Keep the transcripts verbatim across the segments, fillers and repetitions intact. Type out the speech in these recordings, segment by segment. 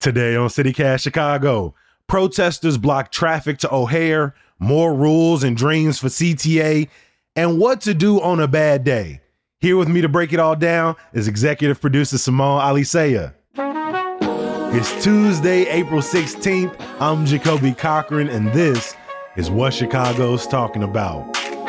Today on CityCast Chicago, protesters block traffic to O'Hare, more rules and dreams for C T A, and what to do on a bad day. Here with me to break it all down is executive producer Simone Alisea. It's Tuesday, April sixteenth. I'm Jacoby Cochran, and this is what Chicago's talking about.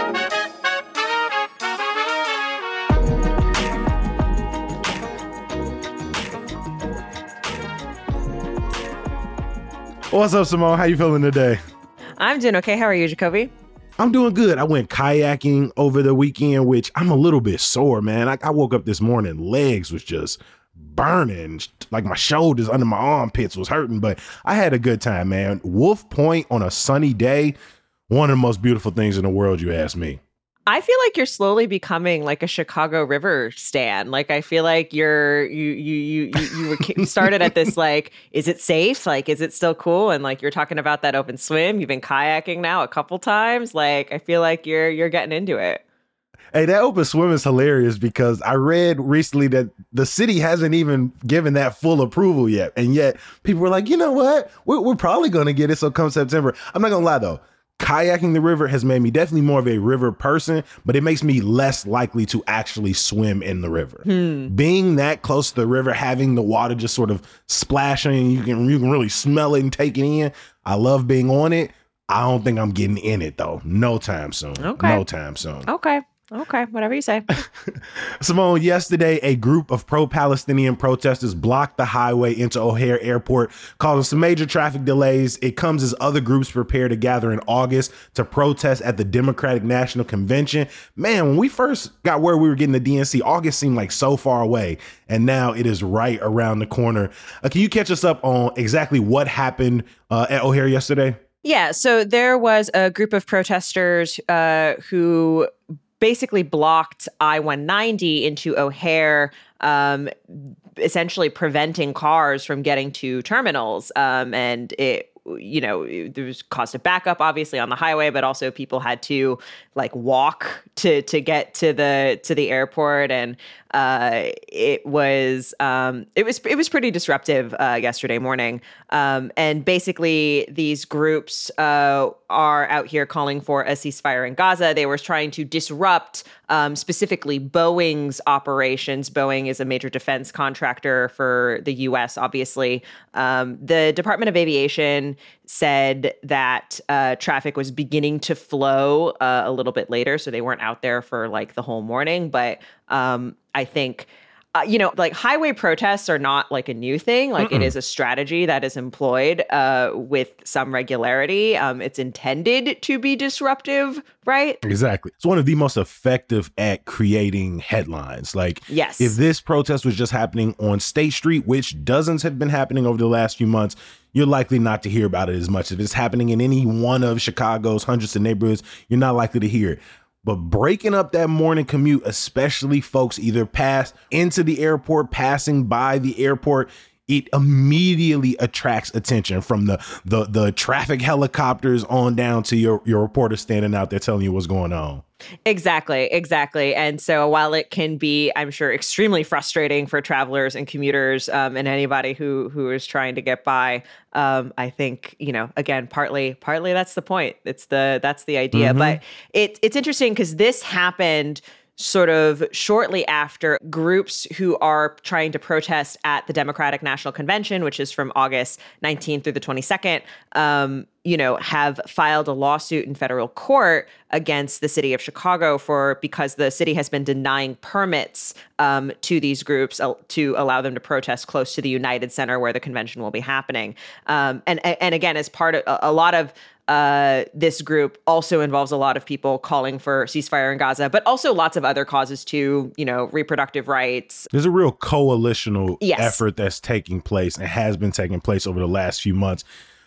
What's up, Simone? How you feeling today? I'm doing okay. How are you, Jacoby? I'm doing good. I went kayaking over the weekend, which I'm a little bit sore, man. I, I woke up this morning, legs was just burning, like my shoulders under my armpits was hurting, but I had a good time, man. Wolf Point on a sunny day, one of the most beautiful things in the world, you ask me. I feel like you're slowly becoming like a Chicago River stan. Like I feel like you're you you you you, you were started at this like, is it safe? Like, is it still cool? And like you're talking about that open swim. You've been kayaking now a couple times. Like I feel like you're you're getting into it. Hey, that open swim is hilarious because I read recently that the city hasn't even given that full approval yet, and yet people were like, you know what? We're, we're probably going to get it. So come September, I'm not gonna lie though. Kayaking the river has made me definitely more of a river person, but it makes me less likely to actually swim in the river. Hmm. Being that close to the river, having the water just sort of splashing, you can you can really smell it and take it in. I love being on it. I don't think I'm getting in it though. No time soon. Okay. No time soon. Okay. Okay, whatever you say. Simone, yesterday, a group of pro-Palestinian protesters blocked the highway into O'Hare Airport, causing some major traffic delays. It comes as other groups prepare to gather in August to protest at the Democratic National Convention. Man, when we first got where we were getting the D N C, August seemed like so far away, and now it is right around the corner. Uh, can you catch us up on exactly what happened uh, at O'Hare yesterday? Yeah, so there was a group of protesters uh, who basically blocked I one ninety into O'Hare, um, essentially preventing cars from getting to terminals. Um, and it, you know, there was caused a backup, obviously, on the highway, but also people had to like walk to to get to the to the airport, and uh, it was um, it was it was pretty disruptive uh, yesterday morning. Um, and basically, these groups uh, are out here calling for a ceasefire in Gaza. They were trying to disrupt um, specifically Boeing's operations. Boeing is a major defense contractor for the U S, obviously. Um, the Department of Aviation said that uh, traffic was beginning to flow uh, a little bit later, so they weren't out there for like the whole morning. But um, I think, uh, you know, like highway protests are not like a new thing. Like Mm-mm. It is a strategy that is employed uh, with some regularity. Um, it's intended to be disruptive, right? Exactly. It's one of the most effective at creating headlines. Like, yes. If this protest was just happening on State Street, which dozens have been happening over the last few months, you're likely not to hear about it as much. If it's happening in any one of Chicago's hundreds of neighborhoods, you're not likely to hear it. But breaking up that morning commute, especially folks either pass into the airport, passing by the airport, it immediately attracts attention from the the the traffic helicopters on down to your, your reporter standing out there telling you what's going on. Exactly, exactly. And so while it can be, I'm sure, extremely frustrating for travelers and commuters um, and anybody who who is trying to get by, um, I think, you know, again, partly, partly that's the point. It's the that's the idea. Mm-hmm. But it, it's interesting because this happened sort of shortly after groups who are trying to protest at the Democratic National Convention, which is from August nineteenth through the twenty-second, um, you know, have filed a lawsuit in federal court against the city of Chicago for because the city has been denying permits um, to these groups uh, to allow them to protest close to the United Center where the convention will be happening. Um, and and again, as part of a, a lot of Uh, this group also involves a lot of people calling for ceasefire in Gaza, but also lots of other causes too, you know, reproductive rights. There's a real coalitional yes. effort that's taking place and has been taking place over the last few months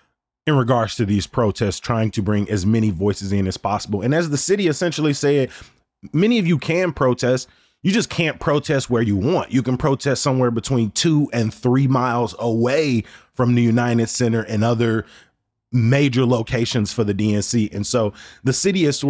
in regards to these protests, trying to bring as many voices in as possible. And as the city essentially said, many of you can protest. You just can't protest where you want. You can protest somewhere between two and three miles away from the United Center and other major locations for the D N C. And so the city has sort of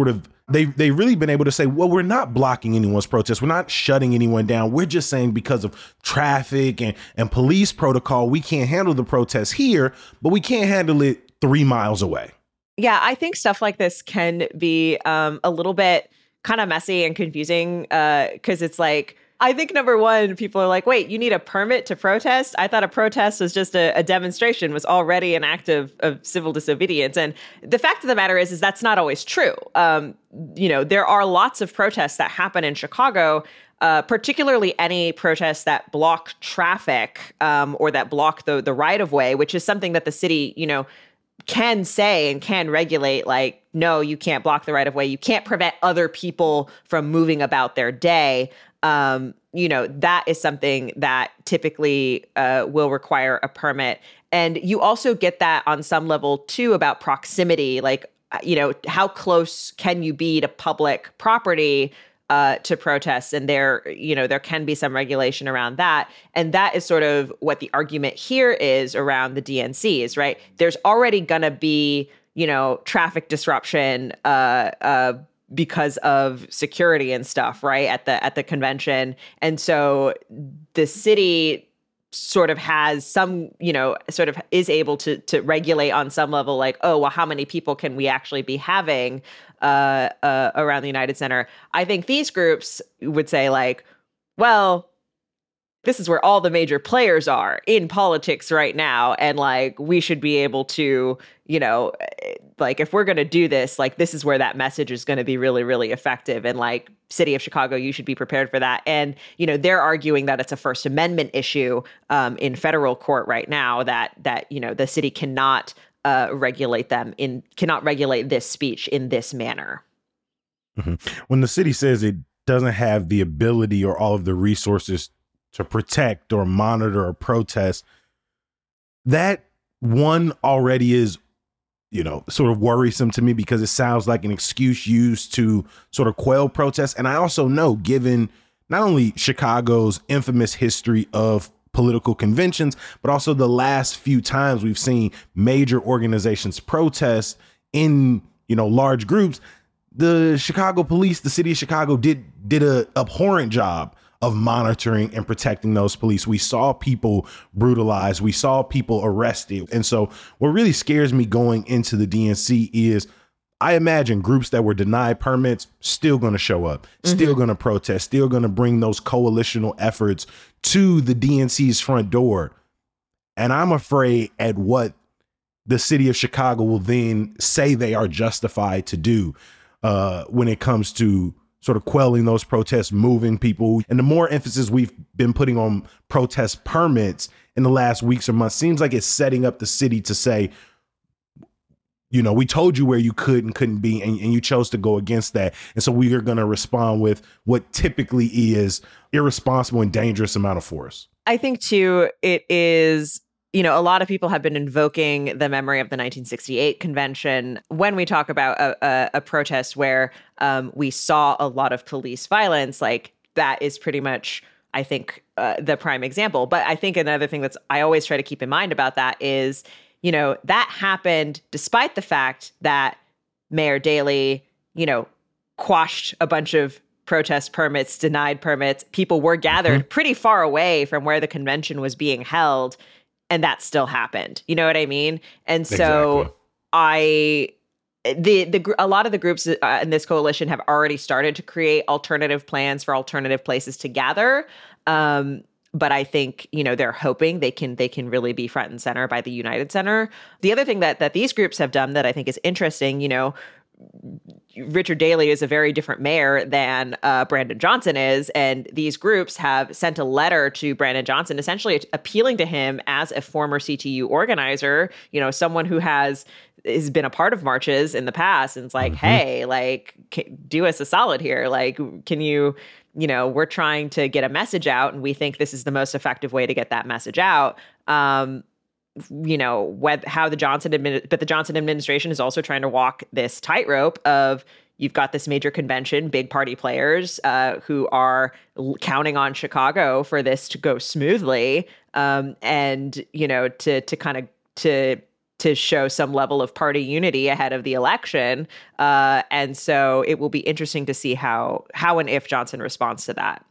they they've really been able to say, well, we're not blocking anyone's protest. We're not shutting anyone down. We're just saying because of traffic and, and police protocol, we can't handle the protests here, but we can't handle it three miles away. Yeah, I think stuff like this can be um, a little bit kind of messy and confusing because uh, it's like, I think number one, people are like, wait, you need a permit to protest? I thought a protest was just a, a demonstration, was already an act of, of civil disobedience. And the fact of the matter is, is that's not always true. Um, you know, there are lots of protests that happen in Chicago, uh, particularly any protests that block traffic um, or that block the, the right of way, which is something that the city, you know, can say and can regulate, like, no, you can't block the right of way. You can't prevent other people from moving about their day. Um, you know, that is something that typically uh, will require a permit. And you also get that on some level, too, about proximity. Like, you know, how close can you be to public property uh, to protests? And there, you know, there can be some regulation around that. And that is sort of what the argument here is around the D N Cs, right? There's already going to be, you know, traffic disruption uh, uh because of security and stuff, right, at the at the convention. And so the city sort of has some, you know, sort of is able to to regulate on some level, like, oh, well, how many people can we actually be having uh, uh, around the United Center? I think these groups would say, like, well, this is where all the major players are in politics right now. And like, we should be able to, you know, like, if we're going to do this, like, this is where that message is going to be really, really effective. And like, city of Chicago, you should be prepared for that. And, you know, they're arguing that it's a First Amendment issue um, in federal court right now, that, that, you know, the city cannot uh, regulate them in, cannot regulate this speech in this manner. Mm-hmm. When the city says it doesn't have the ability or all of the resources to protect or monitor or protest, that one already is, you know, sort of worrisome to me, because it sounds like an excuse used to sort of quell protests. And I also know, given not only Chicago's infamous history of political conventions, but also the last few times we've seen major organizations protest in, you know, large groups, the Chicago police, the city of Chicago did did a abhorrent job of monitoring and protecting those police. We saw people brutalized. We saw people arrested. And so what really scares me going into the D N C is, I imagine groups that were denied permits still going to show up, mm-hmm. still going to protest, still going to bring those coalitional efforts to the D N C's front door. And I'm afraid at what the city of Chicago will then say they are justified to do uh, when it comes to sort of quelling those protests, moving people. And the more emphasis we've been putting on protest permits in the last weeks or months, seems like it's setting up the city to say, you know, we told you where you could and couldn't be, and, and you chose to go against that. And so we are going to respond with what typically is irresponsible and dangerous amount of force. I think, too, it is, you know, a lot of people have been invoking the memory of the nineteen sixty-eight convention when we talk about a, a, a protest where um, we saw a lot of police violence. Like, that is pretty much, I think, uh, the prime example. But I think another thing that's I always try to keep in mind about that is, you know, that happened despite the fact that Mayor Daley, you know, quashed a bunch of protest permits, denied permits. People were gathered mm-hmm. pretty far away from where the convention was being held. And that still happened. You know what I mean? And so exactly. I, the the a lot of the groups uh, in this coalition have already started to create alternative plans for alternative places to gather. Um, but I think, you know, they're hoping they can they can really be front and center by the United Center. The other thing that that these groups have done that I think is interesting, you know, Richard Daley is a very different mayor than uh, Brandon Johnson is. And these groups have sent a letter to Brandon Johnson, essentially appealing to him as a former C T U organizer, you know, someone who has has been a part of marches in the past. And it's like, mm-hmm. hey, like, do us a solid here. Like, can you, you know, we're trying to get a message out, and we think this is the most effective way to get that message out. Um, you know, whether, how the Johnson admin, but the Johnson administration is also trying to walk this tightrope of, you've got this major convention, big party players uh, who are l- counting on Chicago for this to go smoothly, um, and you know, to to kind of to to show some level of party unity ahead of the election. Uh, and so it will be interesting to see how how and if Johnson responds to that.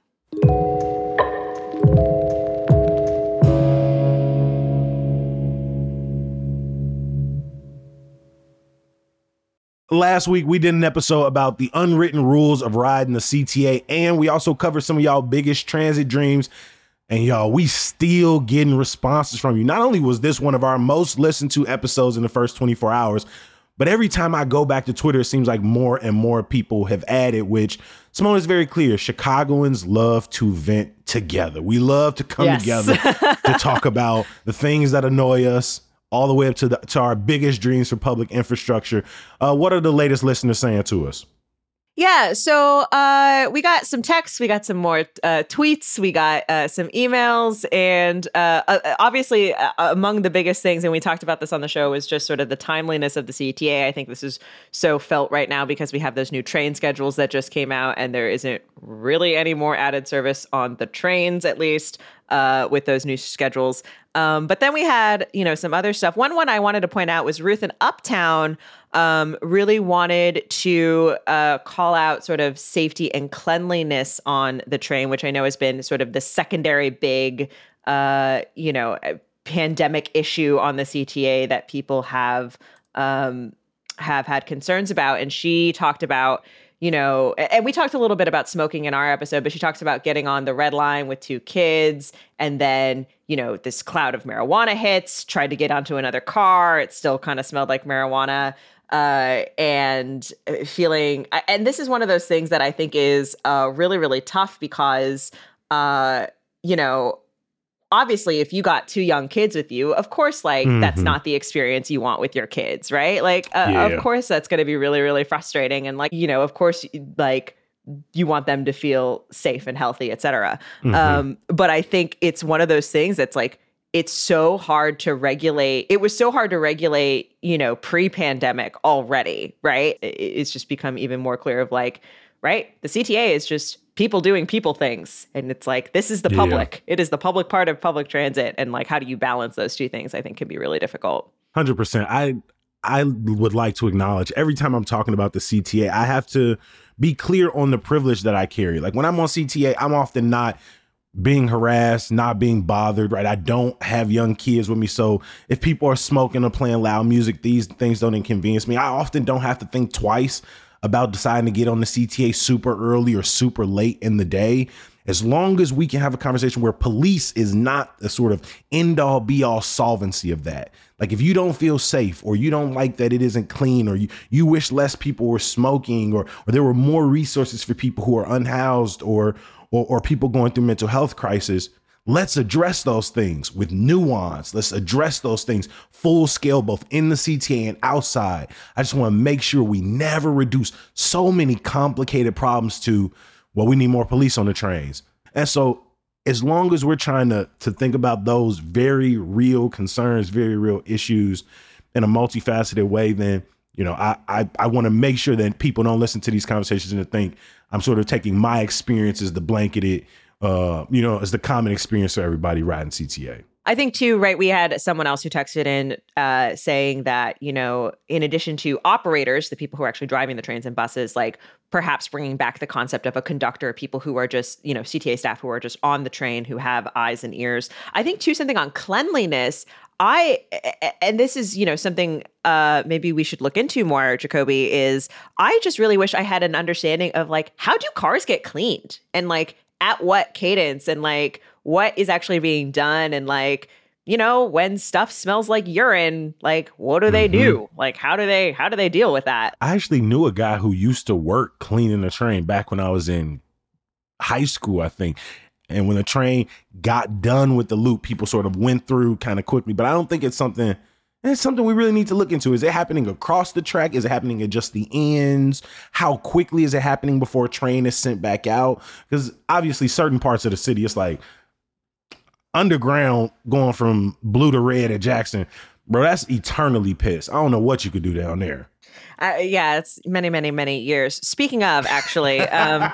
Last week, we did an episode about the unwritten rules of riding the C T A, and we also covered some of y'all biggest transit dreams. And y'all, we still getting responses from you. Not only was this one of our most listened to episodes in the first twenty-four hours, but every time I go back to Twitter, it seems like more and more people have added, which Simone is very clear. Chicagoans love to vent together. We love to come yes. together to talk about the things that annoy us, all the way up to the, to our biggest dreams for public infrastructure. Uh, what are the latest listeners saying to us? Yeah, so uh, we got some texts, we got some more uh, tweets, we got uh, some emails, and uh, uh, obviously uh, among the biggest things, and we talked about this on the show, was just sort of the timeliness of the C T A. I think this is so felt right now because we have those new train schedules that just came out, and there isn't really any more added service on the trains, at least, uh, with those new schedules. Um, but then we had, you know, some other stuff. One one I wanted to point out was Ruth in Uptown um, really wanted to uh, call out sort of safety and cleanliness on the train, which I know has been sort of the secondary big, uh, you know, pandemic issue on the C T A that people have um, have had concerns about. And she talked about, you know, and we talked a little bit about smoking in our episode, but she talks about getting on the red line with two kids and then, you know, this cloud of marijuana hits, tried to get onto another car. It still kind of smelled like marijuana. Uh, and feeling, and this is one of those things that I think is uh, really, really tough because, uh, you know, obviously, if you got two young kids with you, of course, like mm-hmm. that's not the experience you want with your kids, right? Like, uh, yeah. of course, that's going to be really, really frustrating. And like, you know, of course, like you want them to feel safe and healthy, et cetera. Mm-hmm. Um, but I think it's one of those things that's like, it's so hard to regulate. It was so hard to regulate, you know, pre-pandemic already, right? It's just become even more clear of like, right? The C T A is just people doing people things. And it's like, this is the public. Yeah. It is the public part of public transit. And like, how do you balance those two things? I think can be really difficult. one hundred percent. I, I would like to acknowledge every time I'm talking about the C T A, I have to be clear on the privilege that I carry. Like when I'm on C T A, I'm often not being harassed, not being bothered, right? I don't have young kids with me. So if people are smoking or playing loud music, these things don't inconvenience me. I often don't have to think twice about deciding to get on the C T A super early or super late in the day. As long as we can have a conversation where police is not the sort of end all be all solvency of that. Like if you don't feel safe or you don't like that it isn't clean or you, you wish less people were smoking or, or there were more resources for people who are unhoused or, or, or people going through mental health crisis, let's address those things with nuance. Let's address those things full scale, both in the C T A and outside. I just want to make sure we never reduce so many complicated problems to, well, we need more police on the trains. And so as long as we're trying to, to think about those very real concerns, very real issues in a multifaceted way, then, you know, I, I, I want to make sure that people don't listen to these conversations and think I'm sort of taking my experience as the blanketed, uh, you know, as the common experience for everybody riding C T A. I think too, right, we had someone else who texted in uh, saying that, you know, in addition to operators, the people who are actually driving the trains and buses, like perhaps bringing back the concept of a conductor, people who are just, you know, C T A staff who are just on the train, who have eyes and ears. I think too, something on cleanliness, I, and this is, you know, something uh, maybe we should look into more, Jacoby, is I just really wish I had an understanding of like, how do cars get cleaned? And like, at what cadence and like what is actually being done and like, you know, when stuff smells like urine, like what do they mm-hmm. do? Like how do they how do they deal with that? I actually knew a guy who used to work cleaning the train back when I was in high school, I think. And when the train got done with the loop, people sort of went through kind of quickly. But I don't think it's something it's something we really need to look into. Is it happening across the track? Is it happening at just the ends? How quickly is it happening before a train is sent back out? Because obviously certain parts of the city, it's like underground going from blue to red at Jackson. bro, that's eternally pissed. I don't know what you could do down there. Uh, yeah, it's many, many, many years. Speaking of, actually, um,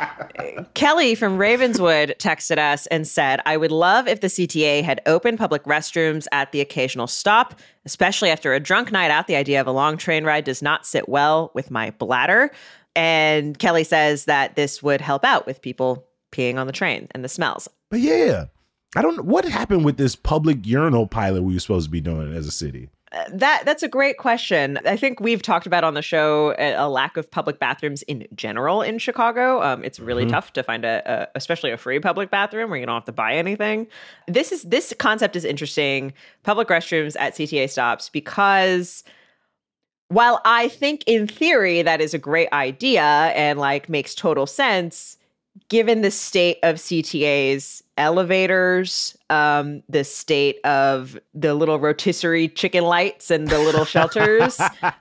Kelly from Ravenswood texted us and said, I would love if the C T A had open public restrooms at the occasional stop, especially after a drunk night out. The idea of a long train ride does not sit well with my bladder. And Kelly says that this would help out with people peeing on the train and the smells. But yeah, I don't know what happened with this public urinal pilot we were supposed to be doing as a city. Uh, that that's a great question. I think we've talked about on the show a, a lack of public bathrooms in general in Chicago. Um, it's really mm-hmm. tough to find a, a, especially a free public bathroom where you don't have to buy anything. This is this concept is interesting. Public restrooms at C T A stops, because while I think in theory that is a great idea and like makes total sense, given the state of C T A's elevators, um, the state of the little rotisserie chicken lights and the little shelters,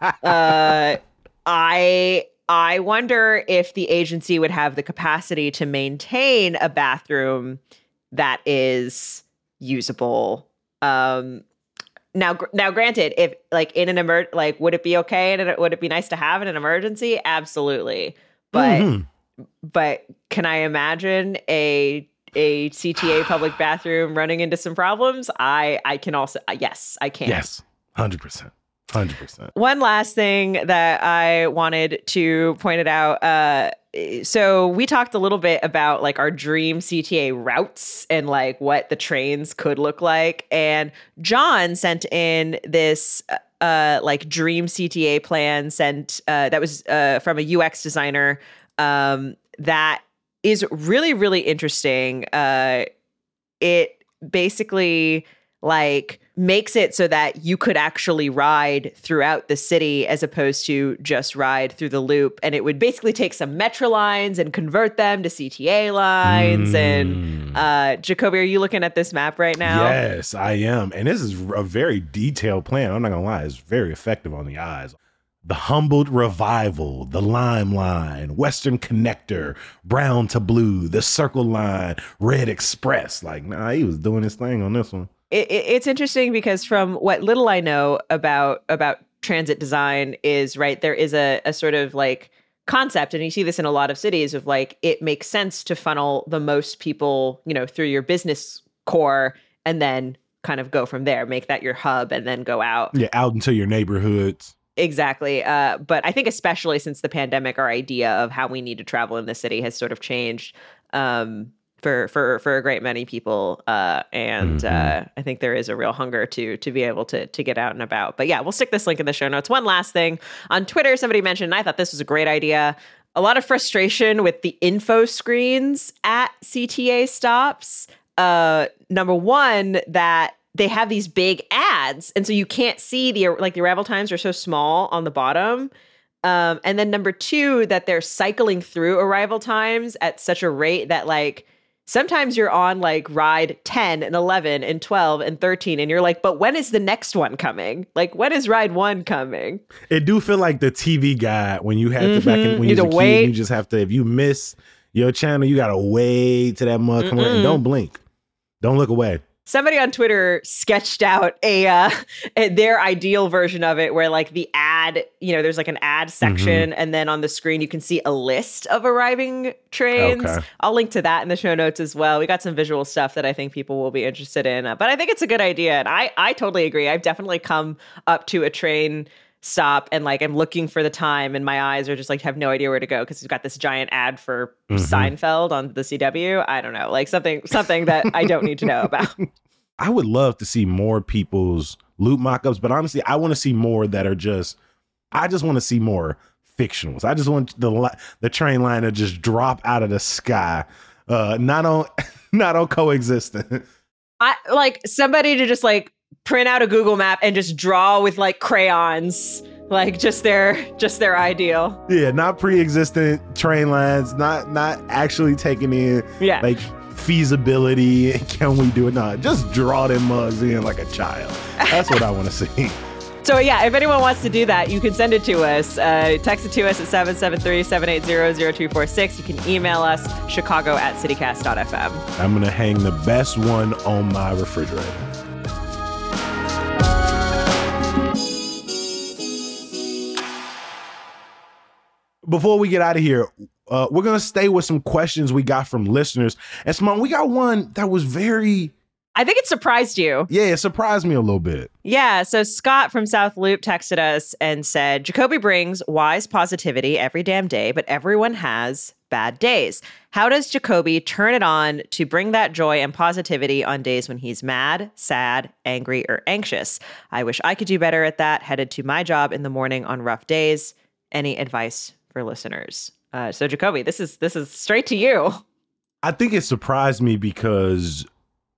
uh, I I wonder if the agency would have the capacity to maintain a bathroom that is usable. Um, now, now, granted, if like in an emer, like would it be okay and would it be nice to have in an emergency? Absolutely, but. Mm-hmm. But can I imagine a a C T A public bathroom running into some problems? I I can also yes, I can. Yes, one hundred percent. one hundred percent. One last thing that I wanted to point it out. Uh, so we talked a little bit about like our dream C T A routes and like what the trains could look like. And John sent in this uh, like dream C T A plan sent uh, that was uh, from a U X designer. Um, that is really, really interesting. Uh, it basically like makes it so that you could actually ride throughout the city as opposed to just ride through the loop. And it would basically take some Metro lines and convert them to C T A lines. Mm. And uh, Jacoby, are you looking at this map right now? Yes, I am. And this is a very detailed plan. I'm not gonna lie, it's very effective on the eyes. The Humboldt Revival, the Lime Line, Western Connector, Brown to Blue, the Circle Line, Red Express. Like, nah, he was doing his thing on this one. It, it, it's interesting because from what little I know about about transit design is, right, there is a, a sort of like concept, and you see this in a lot of cities, of like, it makes sense to funnel the most people, you know, through your business core and then kind of go from there, make that your hub and then go out. Yeah, out into your neighborhoods. Exactly. Uh, but I think especially since the pandemic, our idea of how we need to travel in the city has sort of changed um, for for for a great many people. Uh, and mm-hmm. uh, I think there is a real hunger to to be able to to get out and about. But yeah, we'll stick this link in the show notes. One last thing. On Twitter, somebody mentioned, and I thought this was a great idea, a lot of frustration with the info screens at C T A stops. Uh, number one, that they have these big ads, and so you can't see the, like the arrival times are so small on the bottom. Um, and then number two, that they're cycling through arrival times at such a rate that like sometimes you're on like ride ten and eleven and twelve and thirteen, and you're like, but when is the next one coming? Like, when is ride one coming? It do feel like the T V guide when you had to mm-hmm. back in, when you, you was a wait. kid, you just have to, if you miss your channel, you gotta wait till that mug come on, and don't blink, don't look away. Somebody on Twitter sketched out a, uh, a their ideal version of it, where like the ad, you know, there's like an ad section, mm-hmm. and then on the screen you can see a list of arriving trains. Okay. I'll link to that in the show notes as well. We got some visual stuff that I think people will be interested in, but I think it's a good idea, and I I totally agree. I've definitely come up to a train stop and like I'm looking for the time, and my eyes are just like have no idea where to go because we've got this giant ad for mm-hmm. Seinfeld on the C W. I don't know, like something something that I don't need to know about. I would love to see more people's loop mock-ups, but honestly, I want to see more that are just, I just want to see more fictionals. I just want the the train line to just drop out of the sky, uh, not on not on coexistent. I like somebody to just like print out a Google map and just draw with like crayons, like just their just their ideal. Yeah, not pre-existent train lines, not not actually taking in yeah. like feasibility. Can we do it? No, just draw them mugs in like a child. That's what I want to see. So yeah, if anyone wants to do that, you can send it to us. Uh, text it to us at seven seven three, seven eight zero, zero two four six. You can email us, chicago at citycast dot f m. I'm going to hang the best one on my refrigerator. before we get out of here, uh, we're going to stay with some questions we got from listeners. And Simone, we got one that was very... I think it surprised you. Yeah, it surprised me a little bit. Yeah, so Scott from South Loop texted us and said, Jacoby brings wise positivity every damn day, but everyone has bad days. How does Jacoby turn it on to bring that joy and positivity on days when he's mad, sad, angry, or anxious? I wish I could do better at that. Headed to my job in the morning on rough days. Any advice for listeners? Uh, so Jacoby, this is this is straight to you. I think it surprised me because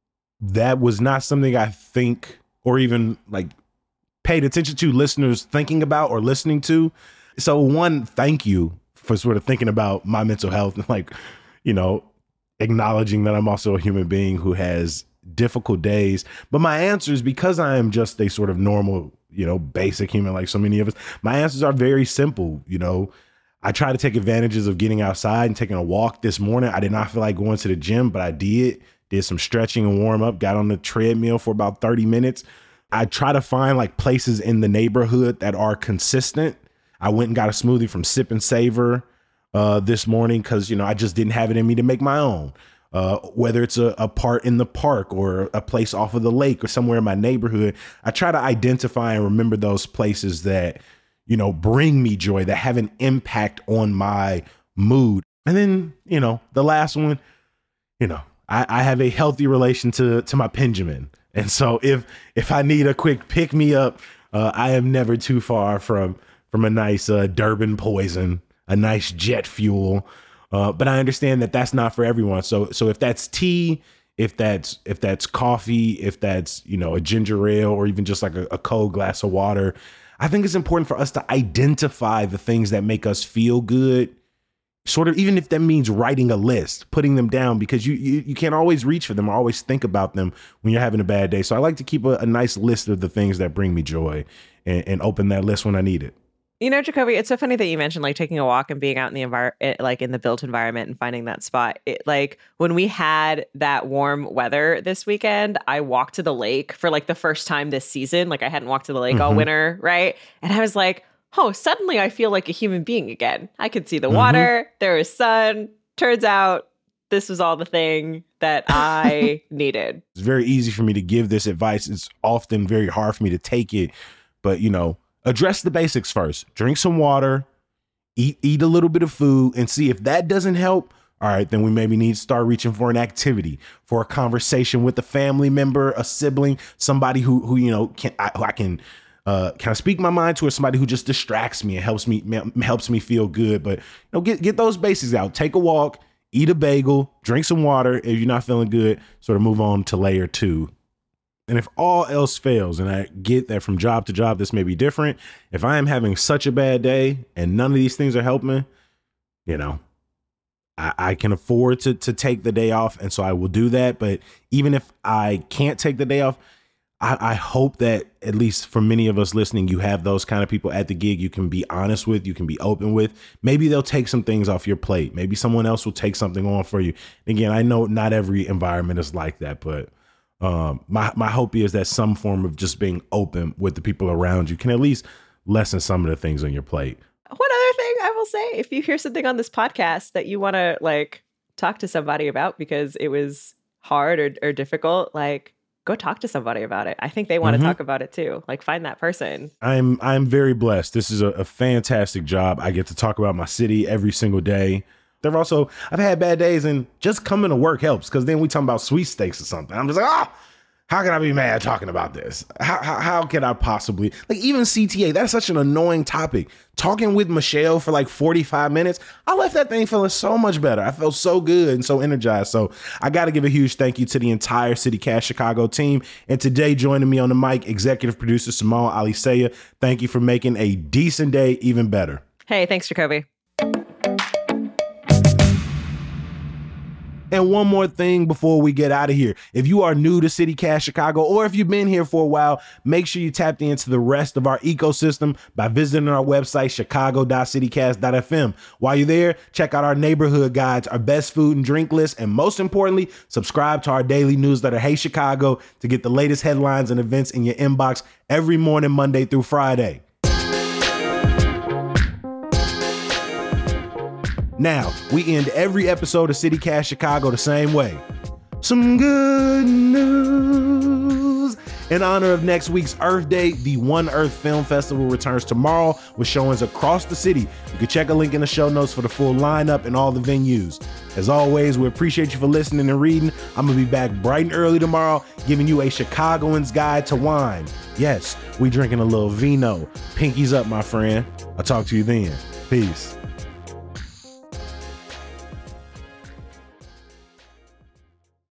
that was not something I think or even like paid attention to listeners thinking about or listening to. So one, thank you for sort of thinking about my mental health and like, you know, acknowledging that I'm also a human being who has difficult days. But my answers, because I am just a sort of normal, you know, basic human like so many of us, my answers are very simple. You know, I try to take advantages of getting outside and taking a walk this morning. I did not feel like going to the gym, but I did. Did some stretching and warm up, got on the treadmill for about thirty minutes. I try to find like places in the neighborhood that are consistent. I went and got a smoothie from Sip and Savor uh, this morning because, you know, I just didn't have it in me to make my own. Uh, whether it's a, a part in the park or a place off of the lake or somewhere in my neighborhood, I try to identify and remember those places that, you know, bring me joy, that have an impact on my mood. And then, you know, the last one, you know, I, I have a healthy relation to to my Benjamin. And so if if I need a quick pick me up, uh, I am never too far from from a nice uh, Durban Poison, a nice jet fuel. Uh, but I understand that that's not for everyone. So so if that's tea, if that's if that's coffee, if that's, you know, a ginger ale or even just like a, a cold glass of water, I think it's important for us to identify the things that make us feel good. Sort of, even if that means writing a list, putting them down, because you, you you can't always reach for them or always think about them when you're having a bad day. So I like to keep a, a nice list of the things that bring me joy and, and open that list when I need it. You know, Jacoby, it's so funny that you mentioned like taking a walk and being out in the environment, like in the built environment and finding that spot. It, like when we had that warm weather this weekend, I walked to the lake for like the first time this season. Like I hadn't walked to the lake mm-hmm. all winter, right? And I was like, oh, suddenly I feel like a human being again. I could see the water. Mm-hmm. There was sun. Turns out this was all the thing that I needed. It's very easy for me to give this advice. It's often very hard for me to take it. But, you know, address the basics first. Drink some water, eat, eat a little bit of food, and see if that doesn't help. All right, then we maybe need to start reaching for an activity, for a conversation with a family member, a sibling, somebody who, who you know, can I, who I can... Uh, can I speak my mind to, or somebody who just distracts me and helps me helps me feel good? But, you know, get get those basics out. Take a walk, eat a bagel, drink some water. If you're not feeling good, sort of move on to layer two. And if all else fails, and I get that from job to job, this may be different. If I am having such a bad day and none of these things are helping, you know, I, I can afford to to take the day off, and so I will do that. But even if I can't take the day off, I, I hope that at least for many of us listening, you have those kind of people at the gig you can be honest with, you can be open with. Maybe they'll take some things off your plate. Maybe someone else will take something on for you. Again, I know not every environment is like that, but um, my, my hope is that some form of just being open with the people around you can at least lessen some of the things on your plate. One other thing I will say, if you hear something on this podcast that you want to like talk to somebody about because it was hard or, or difficult, like, go talk to somebody about it. I think they want to mm-hmm. talk about it too. Like find that person. I'm I'm very blessed. This is a, a fantastic job. I get to talk about my city every single day. There are also, I've had bad days, and just coming to work helps, because then we talking about sweepstakes or something. I'm just like, ah, oh, how can I be mad talking about this? How, how, how can I possibly, like even C T A, that's such an annoying topic. Talking with Michelle for like forty-five minutes, I left that thing feeling so much better. I felt so good and so energized. So I got to give a huge thank you to the entire CityCast Chicago team. And today joining me on the mic, executive producer Simone Alicea. Thank you for making a decent day even better. Hey, thanks, Jacoby. And one more thing before we get out of here. If you are new to CityCast Chicago, or if you've been here for a while, make sure you tap into the rest of our ecosystem by visiting our website, chicago dot citycast dot f m. While you're there, check out our neighborhood guides, our best food and drink list, and most importantly, subscribe to our daily newsletter, Hey Chicago, to get the latest headlines and events in your inbox every morning, Monday through Friday. Now, we end every episode of CityCast Chicago the same way. Some good news. In honor of next week's Earth Day, the One Earth Film Festival returns tomorrow with showings across the city. You can check a link in the show notes for the full lineup and all the venues. As always, we appreciate you for listening and reading. I'm going to be back bright and early tomorrow, giving you a Chicagoan's guide to wine. Yes, we drinking a little vino. Pinkies up, my friend. I'll talk to you then. Peace.